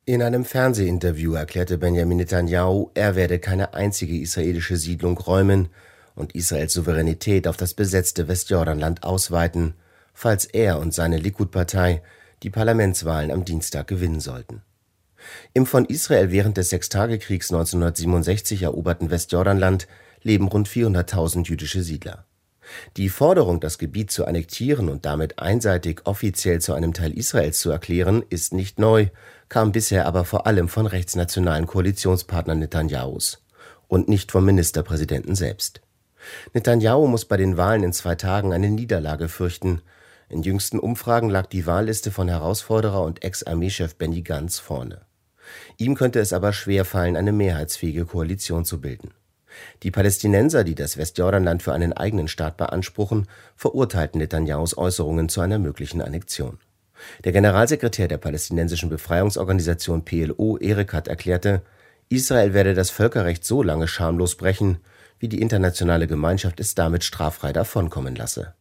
In einem Fernsehinterview erklärte Benjamin Netanyahu, er werde keine einzige israelische Siedlung räumen und Israels Souveränität auf das besetzte Westjordanland ausweiten, falls er und seine Likud-Partei die Parlamentswahlen am Dienstag gewinnen sollten. Im von Israel während des Sechstagekriegs 1967 eroberten Westjordanland leben rund 400.000 jüdische Siedler. Die Forderung, das Gebiet zu annektieren und damit einseitig offiziell zu einem Teil Israels zu erklären, ist nicht neu, kam bisher aber vor allem von rechtsnationalen Koalitionspartnern Netanyahus und nicht vom Ministerpräsidenten selbst. Netanyahu muss bei den Wahlen in 2 Tagen eine Niederlage fürchten. In jüngsten Umfragen lag die Wahlliste von Herausforderer und Ex-Armeechef Benny Gantz vorne. Ihm könnte es aber schwerfallen, eine mehrheitsfähige Koalition zu bilden. Die Palästinenser, die das Westjordanland für einen eigenen Staat beanspruchen, verurteilten Netanyahus Äußerungen zu einer möglichen Annexion. Der Generalsekretär der palästinensischen Befreiungsorganisation PLO, Erekat, erklärte, Israel werde das Völkerrecht so lange schamlos brechen, wie die internationale Gemeinschaft es damit straffrei davonkommen lasse.